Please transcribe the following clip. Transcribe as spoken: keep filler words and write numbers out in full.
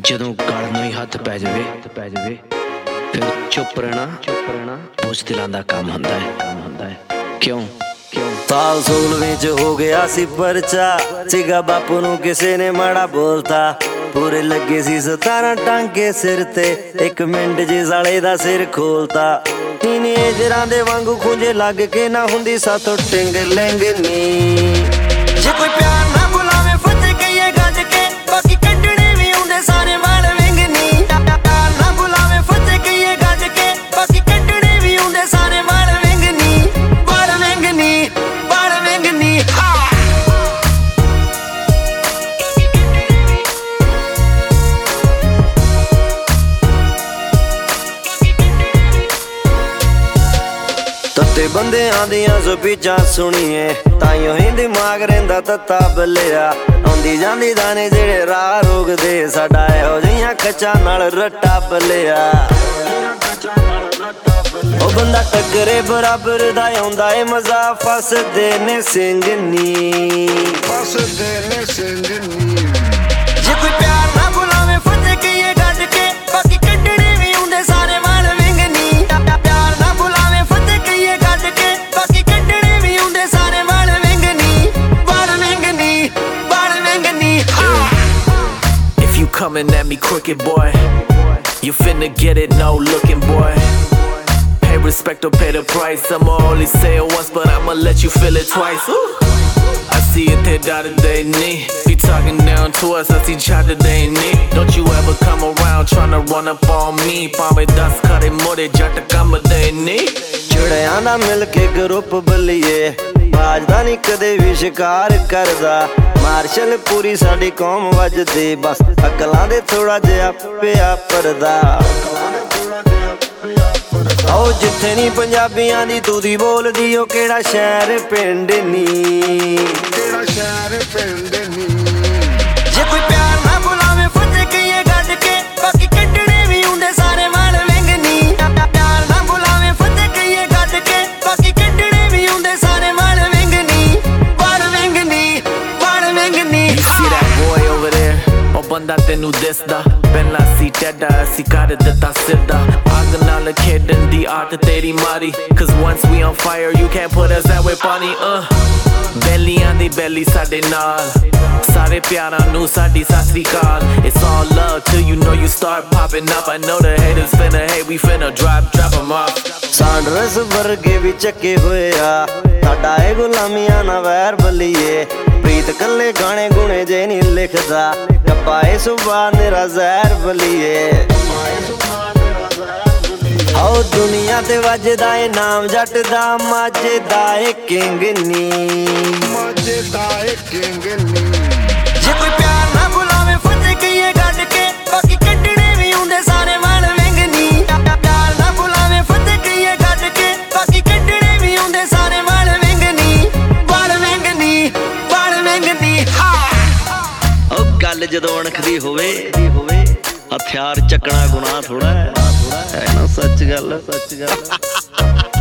ਜਦੋਂ ਗਲ ਨੂੰ ਹੀ ਹੱਥ ਪੈ ਜਾਵੇ ਪੈ ਜਾਵੇ ਫਿਰ ਚੁੱਪ ਰਹਿਣਾ ਚੁੱਪ ਰਹਿਣਾ ਬੁਜ਼ਦਿਲਾਂ ਦਾ ਕੰਮ ਹੁੰਦਾ ਹੈ ਕੰਮ ਹੁੰਦਾ ਹੈ ਕਿਉਂ ਕਿਉਂ ਸਾਲ ਸੋਲਵੇਂ ਚ ਹੋ ਗਿਆ ਸੀ ਪਰਚਾ ਸੀਗਾ ਬਾਪੂ ਨੂੰ ਕਿਸੇ ਨੇ ਮਾੜਾ ਬੋਲਤਾ ਪੂਰੇ ਲੱਗੇ ਸੀ ਸਤਾਰਾਂ ਟਾਂਕੇ ਸਿਰ ਤੇ ਇੱਕ ਮਿੰਟ ਜੇ ਸਾਲੇ ਦਾ ਸਿਰ ਖੋਲਤਾ ਟੀਨੇਜਰਾਂ ਦੇ ਵਾਂਗੂ ਖੁੰਝੇ ਲੱਗ ਕੇ ਨਾ ਹੁੰਦੀ ਸਾਥੋਂ ਟਿੰਗ ਲਿੰਗ ਨੀ ਜੇ ਕੋਈ ਪਿਆਰ ਨਾ ਬੁਲਾਵੇ ਫਤਿਹ ਕਹੀਏ ਗੱਜ ਕੇ ਬਾਕੀ ਕੱਢਣੇ ਵੀ ਹੁੰਦੇ ਸਾਰੇ ਵਾਲ ਵਿੰਗ ਨੀ ਪਿਆਰ ਨਾ ਬੁਲਾਵੇ ਫਤਿਹ ਕਹੀਏ ਗੱਜ ਕੇ ਬਾਕੀ ਕੱਢਣੇ ਵੀ ਹੁੰਦੇ ਸਾਰੇ ਵਾਲ ਵਿੰਗ ਨੀ ਵਾਲ ਵਿੰਗ ਨੀ ਵਾਲ ਵਿੰਗ ਨੀ ਤੱਤੇ ਬੰਦਿਆਂ ਦੀਆਂ ਜ਼ੁਬੀਜਾਂ ਸੁਣੀਏ ਤਾਈਓ ਹੀ ਦਿਮਾਗ ਰਹਿੰਦਾ ਤੱਤਾ ਬੱਲਿਆ ਆਉਂਦੀ ਜਾਂਦੀ ਦਾਣੇ ਜਿਹੜੇ ਰਾਹ ਰੋਕਦੇ ਸਾਡਾ ਇਹੋ ਜਿਹੀਆਂ ਖੱਚਾਂ ਨਾਲ ਰੱਟਾ ਬੱਲਿਆ ਉਹ ਬੰਦਾ ਟੱਕਰੇ ਬਰਾਬਰ ਦਾ ਆਉਂਦਾ ਏ ਮਜ਼ਾ ਫਸਦੇ ਨੇ ਸਿੰਘ ਨੀ ਫਸਦੇ ਨੇ ਸਿੰਘ ਨੀ ਜੇ ਕੋਈ ਪਿਆਰ ਨਾ ਬੁਲਾਵੇ ਫਤਿਹ ਕਹੀਏ ਗੱਜ ਕੇ ਬਾਕੀ ਕੱਢਣੇ ਵੀ ਹੁੰਦੇ ਸਾਰੇ ਵਾਲ ਵਿੰਗ ਨੀ ਪਿਆਰ ਨਾ ਬੁਲਾਵੇ ਫਤਿਹ ਕਹੀਏ ਗੱਜ ਕੇ ਬਾਕੀ ਕੱਢਣੇ ਵੀ ਹੁੰਦੇ ਸਾਰੇ ਵਾਲ ਵਿੰਗ ਨੀ ਵਾਲ ਵਿੰਗ ਨੀ ਵਾਲ ਵਿੰਗ ਨੀ If you coming at me crooked boy, you finna get it no looking boy. Pay respect or pay the price, I'ma only say it once but I'ma let you feel it twice. Ooh. I see it they die today knee be talking down to us, I see chat today knee. Don't you ever come around tryna run up on me, ਭਾਵੇਂ ਦਸ ਖੜੇ ਮੋੜੇ ਜੱਟ ਕੰਮ ਦੇ ਨਹੀਂ ਚੜਿਆਂ ਦਾ ਮਿਲ ਕੇ group ਬੱਲੀਏ ਬਾਜਦਾ ਨੀ ਕਦੇ ਵੀ ਸ਼ਿਕਾਰ ਕਰਦਾ ਮਾਰਸ਼ਲ ਪੂਰੀ ਸਾਡੀ ਕੌਮ ਵੱਜਦੀ ਬਸ ਅਕਲਾਂ ਦੇ ਥੋੜਾ ਜਿਹਾ ਪਿਆ ਪਰਦਾ ਆਓ ਜਿੱਥੇ ਨੀ ਪੰਜਾਬੀਆਂ ਦੀ ਤੂਦੀ ਬੋਲਦੀ ਉਹ ਕਿਹੜਾ ਸ਼ਹਿਰ ਪਿੰਡ ਨੀ ਕਿਹੜਾ ਸ਼ਹਿਰ ਪਿੰਡ ਨੀ ਜੇ ਕੋਈ ਪਿਆਰ ਨਾ ਬੁਲਾਵੇ ਫਤਿਹ ਕਹੀਏ ਗੱਜ ਕੇ ਬਾਕੀ ਕੱਢਣੇ ਵੀ ਹੁੰਦੇ ਸਾਰੇ ਵਾਲ ਵਿੰਗ ਨੀ ਪਿਆਰ ਨਾ ਬੁਲਾਵੇ ਫਤਿਹ ਕਹੀਏ ਗੱਜ ਕੇ ਬਾਕੀ ਕੱਢਣੇ ਵੀ ਹੁੰਦੇ ਸਾਰੇ ਵਾਲ ਵਿੰਗ ਨੀ ਵਾਲ ਵਿੰਗ ਨੀ ਵਾਲ ਵਿੰਗ ਨੀ You see that boy over there? ਉਹ ਬੰਦਾ ਤੈਨੂੰ ਦਿਸਦਾ ਪਹਿਲਾਂ ਸੀ ਟੈਡਾ ਅਸੀਂ ਕਰ ਦਿੱਤਾ ਸਿੱਧਾ ਅੱਗ ਨਾਲ ਖੇਡਣ ਦੀ ਆਦਤ ਤੇਰੀ ਮਾਰੀ Cause once we on fire you can't put us that way ਪਾਣੀ uh ਬੈਲੀਆਂ ਦੀ ਬੈਲੀ ਸਾਡੇ ਨਾਲ ਸਾਰੇ ਪਿਆਰਾਂ ਨੂੰ ਸਾਡੀ ਸਤਿ ਸ੍ਰੀ ਅਕਾਲ It's all love till you know you start popping up I know the haters finna hate we finna drop drop them off Sanders ਵਰਗੇ ਵੀ ਚੱਕੇ ਹੋਏ ਆ ਸਾਡਾ ਏ ਗੁਲਾਮੀਆਂ ਨਾ ਵੈਰ ਬੱਲੀਏ ਪ੍ਰੀਤ ਕੱਲੇ ਗਾਣੇ ਗੁਣੇ ਜੇ ਨਹੀਂ ਲਿਖਦਾ ਕੱਪਾ ਏ ਸੁਭਾ ਮੇਰਾ ਜ਼ਹਿਰ ਬੱਲੀਏ ਆਓ ਦੁਨੀਆ ਤੇ ਵੱਜਦਾ ਏ ਨਾਮ ਜੱਟ ਦਾ ਮਾਝੇ ਦਾ ਏ ਕਿੰਗ ਨੀ ਮਾਝੇ ਦਾ ਏ ਕਿੰਗ ਨੀ ਜੇ ਕੋਈ ਪਿਆਰ ਨਾ ਬੁਲਾਵੇ ਫਤਿਹ ਕਹੀਏ ਗੱਜ ਕੇ ਬਾਕੀ ਕੱਢਣੇ ਵੀ ਹੁੰਦੇ ਸਾਰੇ ਵਾਲ ਵਿੰਗ ਨੀ ਪਿਆਰ ਨਾ ਬੁਲਾਵੇ ਫਤਿਹ ਕਹੀਏ ਗੱਜ ਕੇ ਬਾਕੀ ਕੱਢਣੇ ਵੀ ਹੁੰਦੇ ਸਾਰੇ ਵਾਲ ਵਿੰਗ ਨੀ ਵਾਲ ਵਿੰਗ ਨੀ ਵਾਲ ਵਿੰਗ ਨੀ ਉਹ ਗੱਲ ਜਦੋਂ ਅਣਖਦੀ ਹੋਵੇ ਹਥਿਆਰ ਚੱਕਣਾ ਗੁਨਾਹ ਥੋੜਾ ਹੈ ਨਾ ਸੱਚ ਗੱਲ ਸੱਚ ਗੱਲ